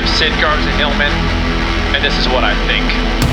I'm Sid Garza-Hillman, and this is what I think.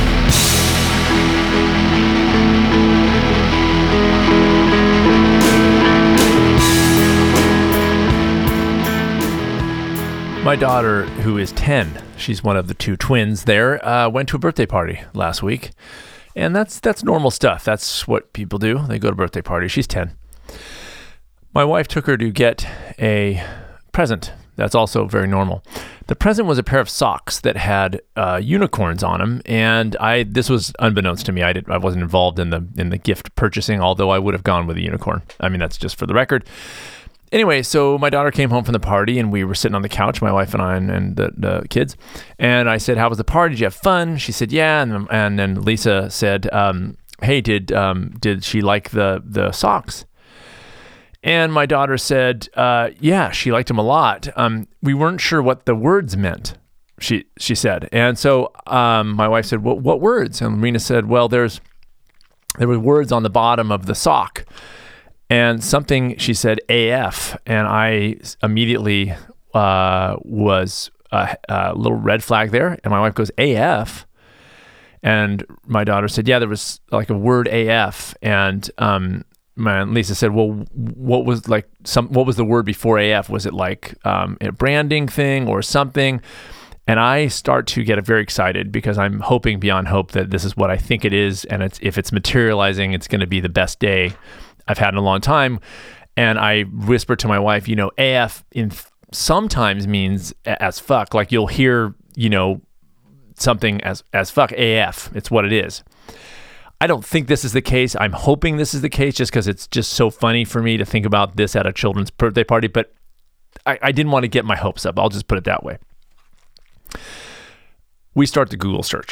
My daughter, who is 10, she's one of the two twins there, went to a birthday party last week. And that's normal stuff. That's what people do. They go to birthday parties. She's 10. My wife took her to get a present. That's also very normal. The present was a pair of socks that had unicorns on them, and this was unbeknownst to me. I wasn't involved in the gift purchasing, although I would have gone with a unicorn. I mean, that's just for the record. Anyway, so my daughter came home from the party, and we were sitting on the couch, my wife and I and the kids. And I said, "How was the party? Did you have fun?" She said, "Yeah." And then Lisa said, "Hey, did she like the socks?" And my daughter said, "Yeah, she liked them a lot. We weren't sure what the words meant." She said, and so my wife said, "What words?" And Rena said, "Well, there were words on the bottom of the sock." And something, she said, AF, and I immediately was a little red flag there, and my wife goes, AF? And my daughter said, yeah, there was like a word AF, and Lisa said, well, what was the word before AF? Was it like a branding thing or something? And I start to get very excited because I'm hoping beyond hope that this is what I think it is, and if it's materializing, it's going to be the best day I've had in a long time. And I whispered to my wife, AF sometimes means as fuck. Like you'll hear, something as fuck, AF. It's what it is. I don't think this is the case. I'm hoping this is the case just because it's just so funny for me to think about this at a children's birthday party. But I didn't want to get my hopes up. I'll just put it that way. We start the Google search.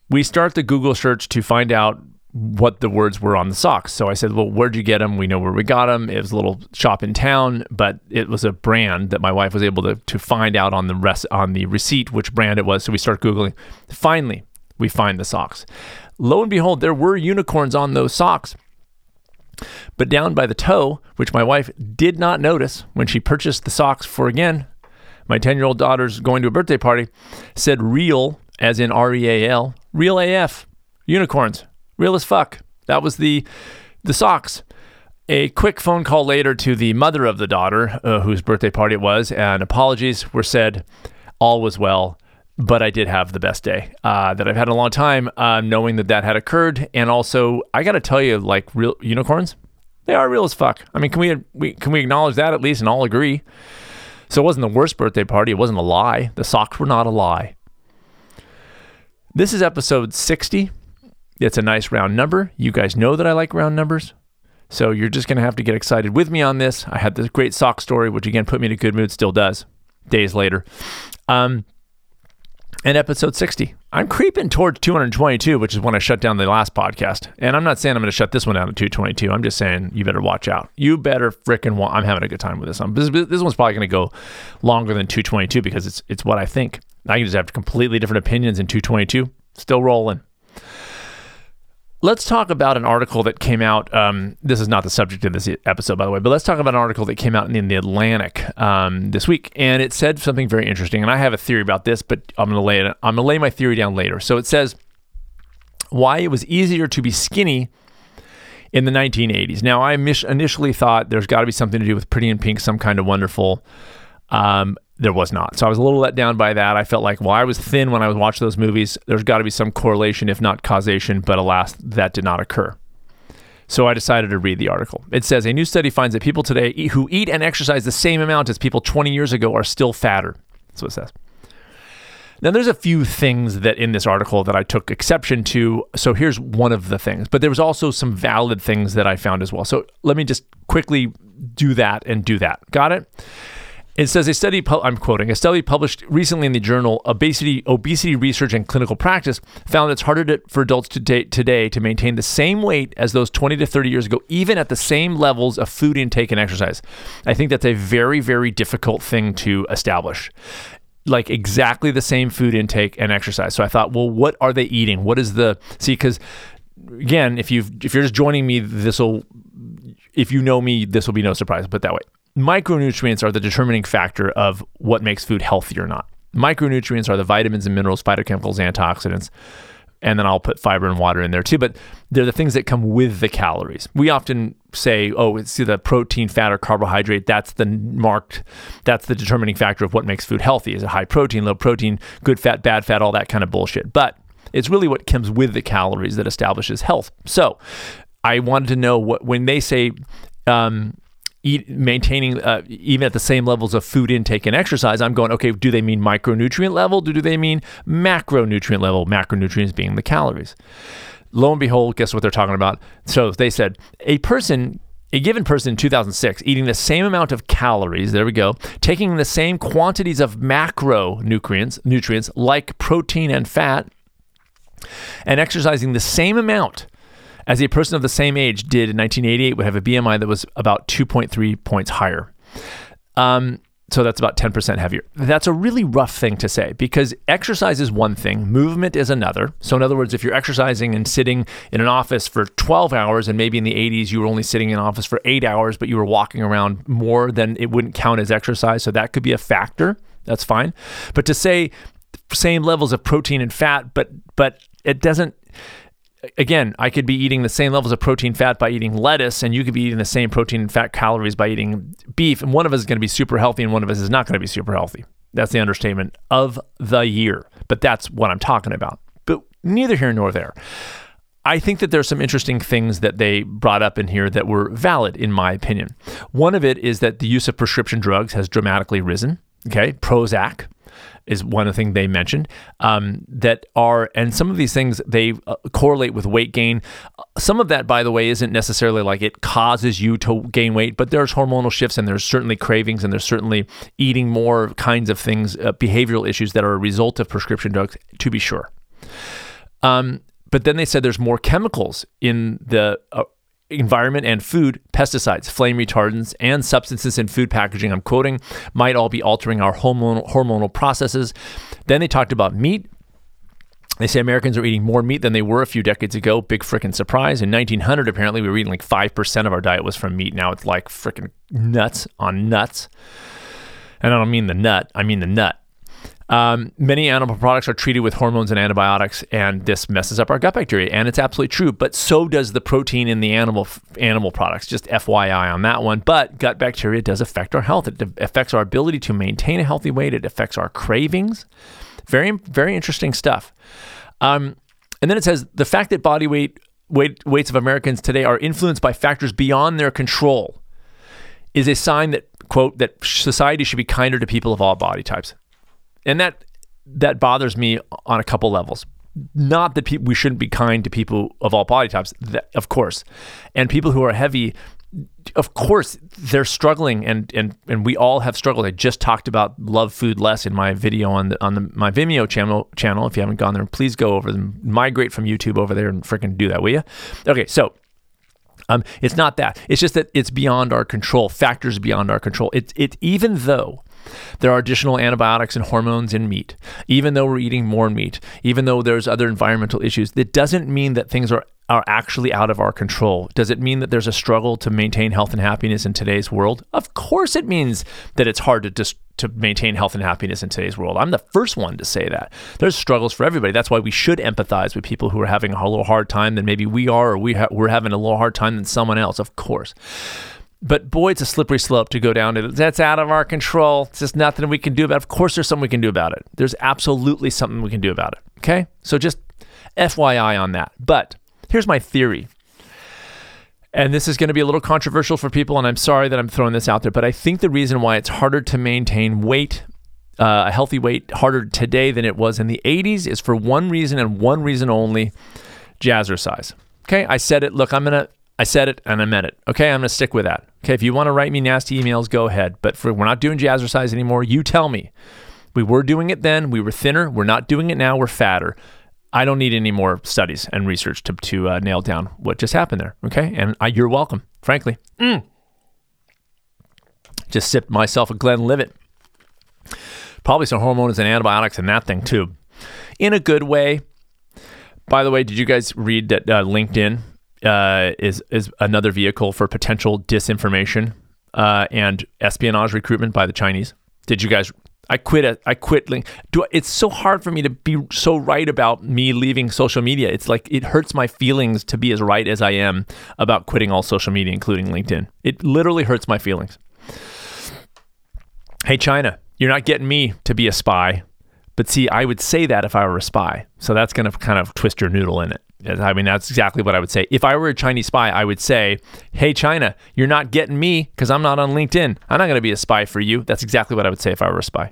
To find out what the words were on the socks. So I said, well, where'd you get them? We know where we got them. It was a little shop in town, but it was a brand that my wife was able to find out on the receipt which brand it was. So we start Googling. Finally, we find the socks. Lo and behold, there were unicorns on those socks. But down by the toe, which my wife did not notice when she purchased the socks for, again, my 10-year-old daughter's going to a birthday party, said real, as in R-E-A-L, real AF, unicorns. Real as fuck. That was the socks. A quick phone call later to the mother of the daughter, whose birthday party it was, and apologies were said. All was well, but I did have the best day that I've had in a long time, knowing that had occurred. And also, I got to tell you, like real unicorns, they are real as fuck. I mean, can we acknowledge that at least and all agree? So it wasn't the worst birthday party. It wasn't a lie. The socks were not a lie. This is episode 60. It's a nice round number. You guys know that I like round numbers. So you're just going to have to get excited with me on this. I had this great sock story, which again put me in a good mood, still does, days later. And episode 60. I'm creeping towards 222, which is when I shut down the last podcast. And I'm not saying I'm going to shut this one down at 222. I'm just saying you better watch out. You better frickin' I'm having a good time with this one. This one's probably going to go longer than 222 because it's what I think. I can just have completely different opinions in 222. Still rolling. Let's talk about an article that came out. This is not the subject of this episode, by the way, but let's talk about an article that came out in the Atlantic this week, and it said something very interesting. And I have a theory about this, but I'm going to lay my theory down later. So it says why it was easier to be skinny in the 1980s. Now, I initially thought there's got to be something to do with Pretty in Pink, Some Kind of Wonderful. There was not. So I was a little let down by that. I felt like, well, I was thin when I was watching those movies. There's got to be some correlation, if not causation, but alas, that did not occur. So I decided to read the article. It says, a new study finds that people today who eat and exercise the same amount as people 20 years ago are still fatter. That's what it says. Now, there's a few things that in this article that I took exception to. So here's one of the things. But there was also some valid things that I found as well. So let me just quickly do that and do that. Got it? It says I'm quoting, a study published recently in the journal Obesity Research and Clinical Practice found it's harder for adults today to maintain the same weight as those 20 to 30 years ago, even at the same levels of food intake and exercise. I think that's a very, very difficult thing to establish. Like exactly the same food intake and exercise. So I thought, well, what are they eating? What is because again, if you're just joining me, if you know me, this will be no surprise, put it that way. Micronutrients are the determining factor of what makes food healthy or not. Micronutrients are the vitamins and minerals, phytochemicals, antioxidants. And then I'll put fiber and water in there too. But they're the things that come with the calories. We often say, oh, it's the protein, fat, or carbohydrate. That's the determining factor of what makes food healthy. Is it high protein, low protein, good fat, bad fat, all that kind of bullshit. But it's really what comes with the calories that establishes health. So I wanted to know when they say maintaining even at the same levels of food intake and exercise, I'm going, okay, do they mean micronutrient level? Do they mean macronutrient level? Macronutrients being the calories. Lo and behold, guess what they're talking about? So they said a given person in 2006 eating the same amount of calories, there we go, taking the same quantities of macronutrients like protein and fat, and exercising the same amount as a person of the same age did in 1988 would have a BMI that was about 2.3 points higher. So that's about 10% heavier. That's a really rough thing to say because exercise is one thing, movement is another. So in other words, if you're exercising and sitting in an office for 12 hours and maybe in the 80s you were only sitting in an office for 8 hours, but you were walking around more, then it wouldn't count as exercise. So that could be a factor. That's fine. But to say same levels of protein and fat, but it doesn't. Again, I could be eating the same levels of protein fat by eating lettuce, and you could be eating the same protein and fat calories by eating beef, and one of us is going to be super healthy and one of us is not going to be super healthy. That's the understatement of the year, but that's what I'm talking about. But neither here nor there. I think that there's some interesting things that they brought up in here that were valid, in my opinion. One of it is that the use of prescription drugs has dramatically risen. Okay, Prozac is one thing they mentioned and some of these things, they correlate with weight gain. Some of that, by the way, isn't necessarily like it causes you to gain weight, but there's hormonal shifts and there's certainly cravings and there's certainly eating more kinds of things, behavioral issues that are a result of prescription drugs, to be sure. But then they said there's more chemicals in the environment and food, pesticides, flame retardants, and substances in food packaging, I'm quoting, might all be altering our hormonal processes. Then they talked about meat. They say Americans are eating more meat than they were a few decades ago. Big freaking surprise. In 1900, apparently, we were eating like 5% of our diet was from meat. Now it's like freaking nuts on nuts. And I don't mean the nut, I mean the nut. Many animal products are treated with hormones and antibiotics, and this messes up our gut bacteria, and it's absolutely true. But so does the protein in the animal products. Just FYI on that one. But gut bacteria does affect our health. It affects our ability to maintain a healthy weight. It affects our cravings. Very, very interesting stuff. And then it says the fact that body weights of Americans today are influenced by factors beyond their control is a sign that, quote, that society should be kinder to people of all body types. And that bothers me on a couple levels. Not that we shouldn't be kind to people of all body types, of course. And people who are heavy, of course, they're struggling, and we all have struggled. I just talked about Love Food Less in my video on my Vimeo channel. If you haven't gone there, please go over them. Migrate from YouTube over there and freaking do that, will you? Okay, so it's not that. It's just that it's beyond our control. Factors beyond our control. It's even though there are additional antibiotics and hormones in meat, even though we're eating more meat, even though there's other environmental issues, that doesn't mean that things are actually out of our control. Does it mean that there's a struggle to maintain health and happiness in today's world? Of course it means that it's hard to maintain health and happiness in today's world. I'm the first one to say that. There's struggles for everybody. That's why we should empathize with people who are having a little hard time than maybe we are, or we're having a little hard time than someone else, of course. But boy, it's a slippery slope to go down to. That's out of our control. It's just nothing we can do about it. Of course, there's something we can do about it. There's absolutely something we can do about it. Okay? So just FYI on that. But here's my theory. And this is going to be a little controversial for people, and I'm sorry that I'm throwing this out there, but I think the reason why it's harder to maintain weight, a healthy weight, harder today than it was in the 80s is for one reason and one reason only: jazzercise. Okay? I said it. Look, I said it and I meant it. Okay, I'm going to stick with that. Okay, if you want to write me nasty emails, go ahead. But we're not doing jazzercise anymore. You tell me. We were doing it then. We were thinner. We're not doing it now. We're fatter. I don't need any more studies and research to nail down what just happened there. Okay, and you're welcome, frankly. Just sipped myself a Glenlivet. Probably some hormones and antibiotics in that thing too. In a good way. By the way, did you guys read that LinkedIn is another vehicle for potential disinformation and espionage recruitment by the Chinese? Did you guys I quit LinkedIn. It's so hard for me to be so right about me leaving social media. It's like it hurts my feelings to be as right as I am about quitting all social media, including LinkedIn. It literally hurts my feelings. Hey, China, you're not getting me to be a spy. But see, I would say that if I were a spy. So that's going to kind of twist your noodle in it. I mean, that's exactly what I would say. If I were a Chinese spy, I would say, hey, China, you're not getting me because I'm not on LinkedIn. I'm not going to be a spy for you. That's exactly what I would say if I were a spy.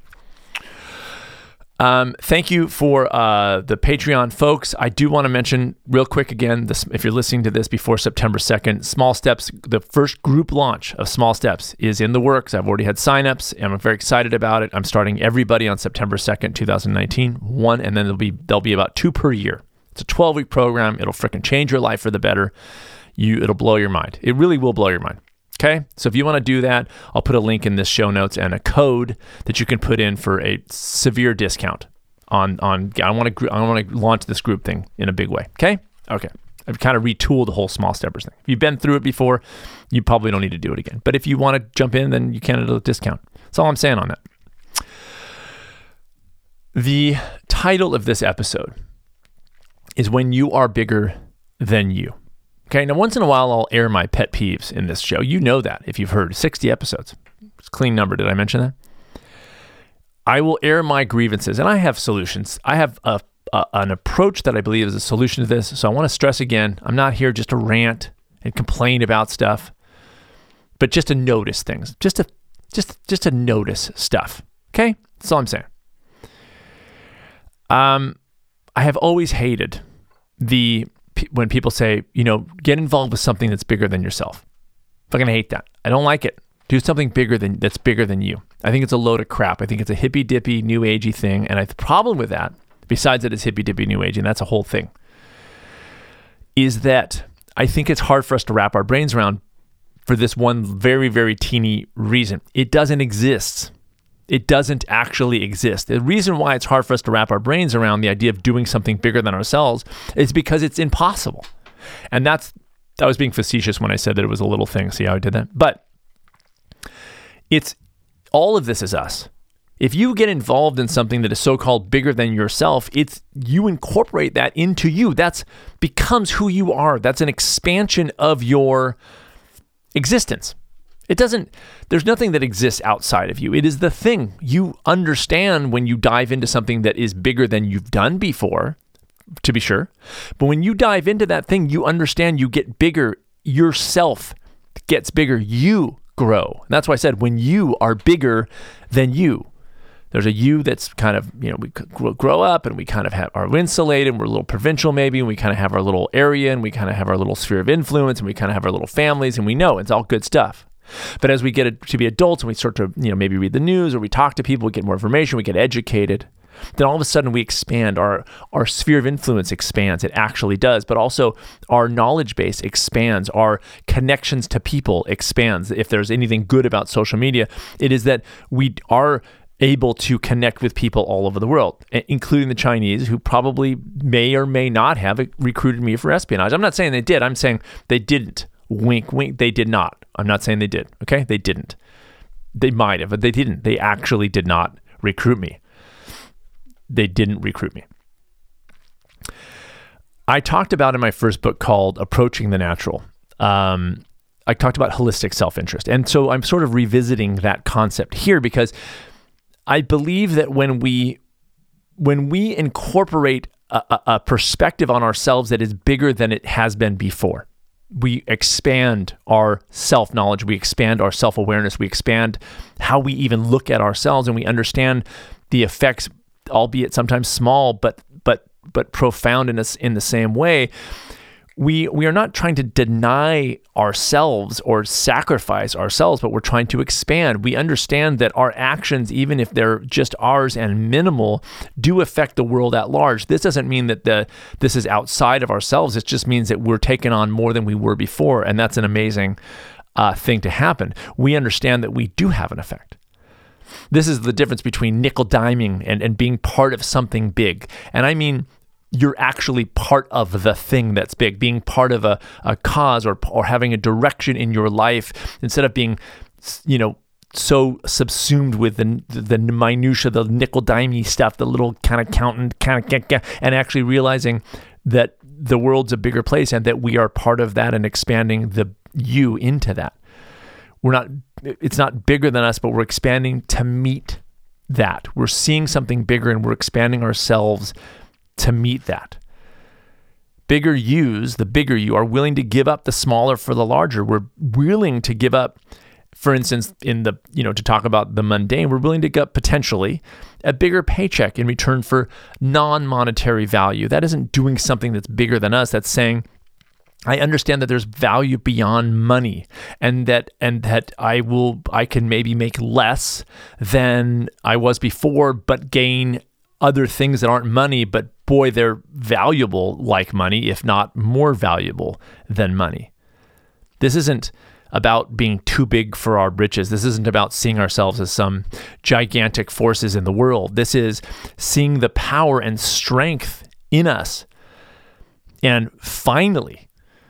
Thank you for the Patreon folks. I do want to mention real quick again, if you're listening to this before September 2nd, Small Steps, the first group launch of Small Steps is in the works. I've already had signups and I'm very excited about it. I'm starting everybody on September 2nd, 2019, and then there'll be about 2 per year. It's a 12-week program. It'll freaking change your life for the better. It'll blow your mind. It really will blow your mind. Okay, so if you want to do that, I'll put a link in this show notes and a code that you can put in for a severe discount on. I want to launch this group thing in a big way. Okay. I've kind of retooled the whole Small Steppers thing. If you've been through it before, you probably don't need to do it again. But if you want to jump in, then you can at a discount. That's all I'm saying on that. The title of this episode is When You Are Bigger Than You. Okay, now once in a while I'll air my pet peeves in this show. You know that if you've heard 60 episodes. It's a clean number. Did I mention that? I will air my grievances, and I have solutions. I have an approach that I believe is a solution to this. So I want to stress again, I'm not here just to rant and complain about stuff, but just to notice things, just to notice stuff. Okay, that's all I'm saying. I have always hated when people say, get involved with something that's bigger than yourself. Fucking hate that. I don't like it. Do something that's bigger than you. I think it's a load of crap. I think it's a hippy dippy, new agey thing. And the problem with that, besides that it's hippy dippy, new agey, and that's a whole thing, is that I think it's hard for us to wrap our brains around for this one very, very teeny reason. It doesn't exist. It doesn't actually exist. The reason why it's hard for us to wrap our brains around the idea of doing something bigger than ourselves is because it's impossible. And I was being facetious when I said that it was a little thing. See how I did that? But all of this is us. If you get involved in something that is so-called bigger than yourself, you incorporate that into you. That becomes who you are. That's an expansion of your existence. There's nothing that exists outside of you. It is the thing. You understand when you dive into something that is bigger than you've done before, to be sure. But when you dive into that thing, you understand you get bigger. Yourself gets bigger. You grow. And that's why I said, when you are bigger than you. There's a you that's kind of, we grow up and we kind of are insulated and we're a little provincial maybe, and we kind of have our little area and we kind of have our little sphere of influence and we kind of have our little families, and we know it's all good stuff. But as we get to be adults and we start to, maybe read the news or we talk to people, we get more information, we get educated, then all of a sudden we expand. Our sphere of influence expands. It actually does. But also our knowledge base expands. Our connections to people expands. If there's anything good about social media, it is that we are able to connect with people all over the world, including the Chinese, who probably may or may not have recruited me for espionage. I'm not saying they did. I'm saying they didn't. Wink, wink. They did not. I'm not saying they did. Okay? They didn't. They might have, but they didn't. They actually did not recruit me. They didn't recruit me. I talked about in my first book called Approaching the Natural. I talked about holistic self-interest. And so I'm sort of revisiting that concept here because I believe that when we incorporate a perspective on ourselves that is bigger than it has been before, we expand our self-knowledge, we expand our self-awareness, we expand how we even look at ourselves, and we understand the effects, albeit sometimes small, but profound in the same way. We are not trying to deny ourselves or sacrifice ourselves, but we're trying to expand. We understand that our actions, even if they're just ours and minimal, do affect the world at large. This doesn't mean that this is outside of ourselves. It just means that we're taking on more than we were before, and that's an amazing thing to happen. We understand that we do have an effect. This is the difference between nickel-diming and being part of something big. And I mean, you're actually part of the thing that's big, being part of a cause or having a direction in your life instead of being, so subsumed with the minutia, the nickel-dimey stuff, the little kind of counting, and actually realizing that the world's a bigger place and that we are part of that and expanding the you into that. It's not bigger than us, but we're expanding to meet that. We're seeing something bigger and we're expanding ourselves to meet that. Bigger yous, the bigger you, are willing to give up the smaller for the larger. We're willing to give up, for instance, to talk about the mundane, we're willing to give up potentially a bigger paycheck in return for non-monetary value. That isn't doing something that's bigger than us. That's saying, I understand that there's value beyond money, and that I can maybe make less than I was before, but gain other things that aren't money, but boy, they're valuable like money, if not more valuable than money. This isn't about being too big for our britches. This isn't about seeing ourselves as some gigantic forces in the world. This is seeing the power and strength in us, and finally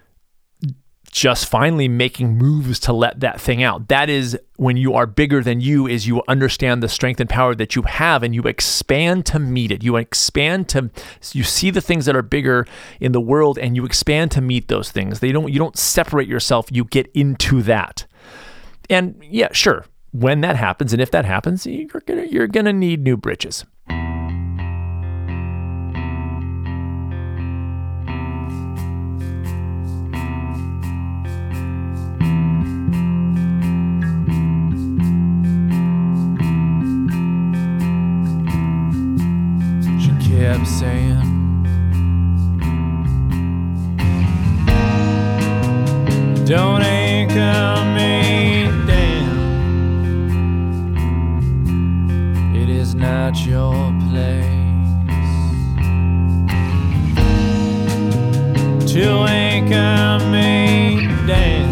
making moves to let that thing out. That is when you are bigger than you, is you understand the strength and power that you have, and you expand to meet it. You see the things that are bigger in the world, and you expand to meet those things. You don't separate yourself, you get into that. And yeah, sure, when that happens, and if that happens, you're gonna need new britches. Kept saying, don't anchor me down. It is not your place to anchor me down.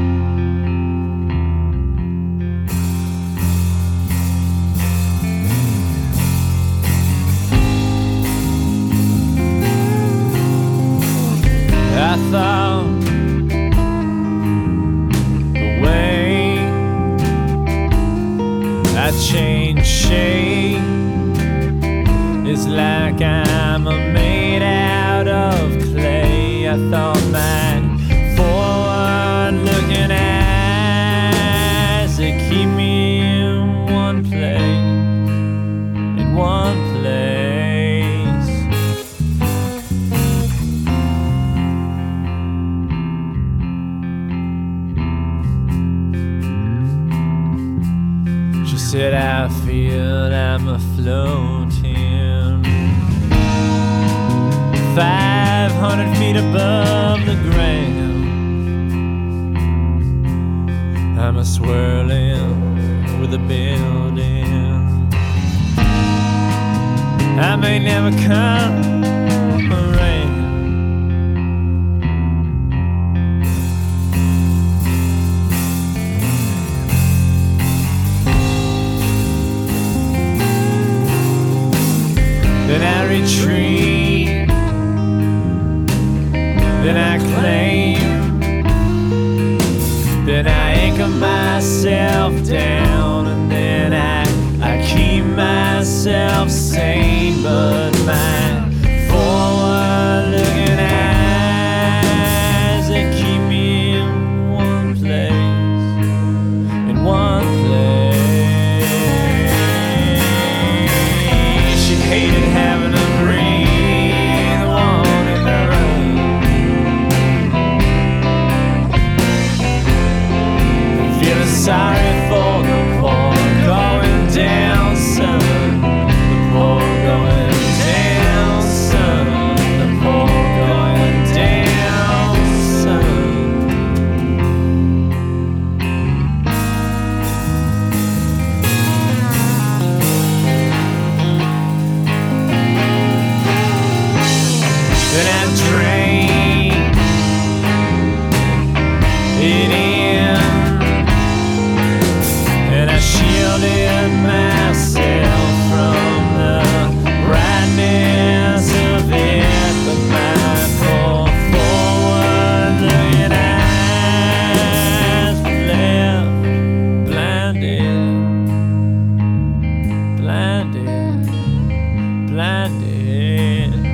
I thought the way I change shape is like I'm made out of clay. I thought my forward-looking eyes would keep me in one place, in one place. Said I feel I'm floating 500 feet above the ground. I'm swirling with a building I may never come around. Then I retreat, then I claim, then I anchor myself down, and then I keep myself sane, but my forward-looking eyes, they keep me in one place, in one place. She hated having to breathe one in the room, feeling sorry for the poor going down, son. The poor going down. landed.